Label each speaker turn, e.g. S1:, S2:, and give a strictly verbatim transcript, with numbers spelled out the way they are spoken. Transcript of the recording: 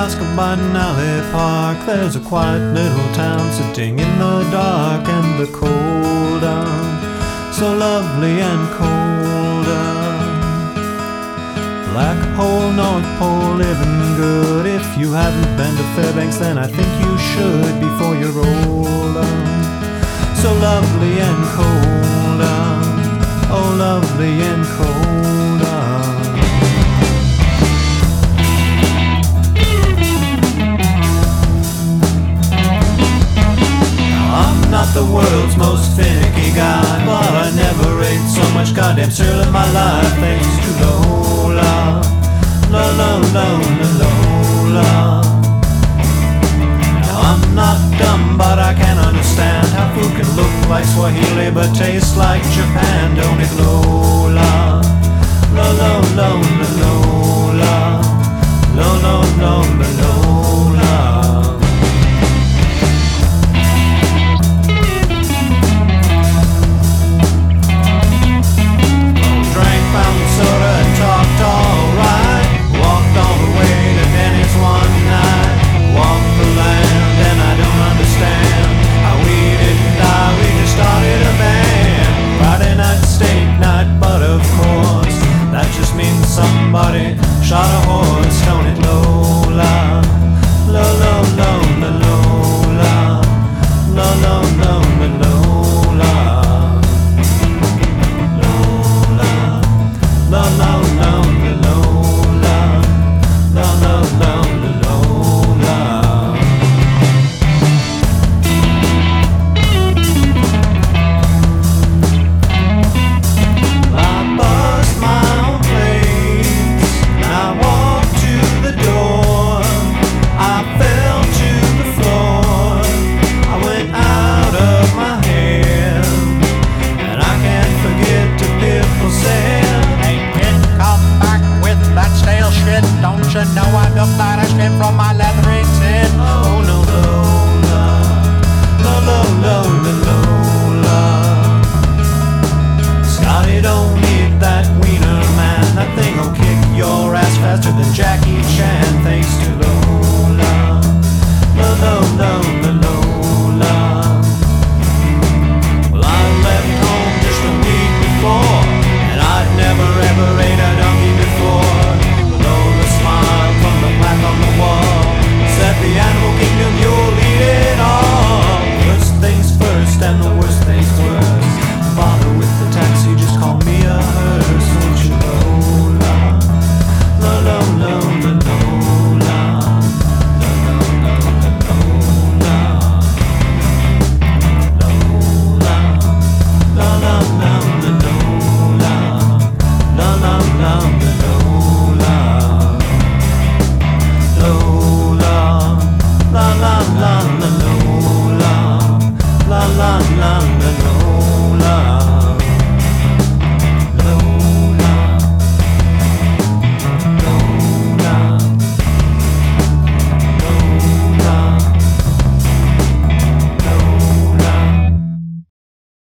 S1: Alaska by Denali Park, there's a quiet little town sitting in the dark and the cold, uh, so lovely and cold. uh. Black Hole, North Pole, living good. If you haven't been to Fairbanks, then I think you should before you're old. uh. So lovely and cold, uh, oh lovely and cold. uh. I'm not the world's most finicky guy, but I never ate so much goddamn cereal in my life, thanks to Lola, Lola, Lola, Lola. Now I'm not dumb, but I can understand how food can look like Swahili but taste like Japan, don't it, Lola? Lola, Lola, Lola, Lola, Lola, Lola.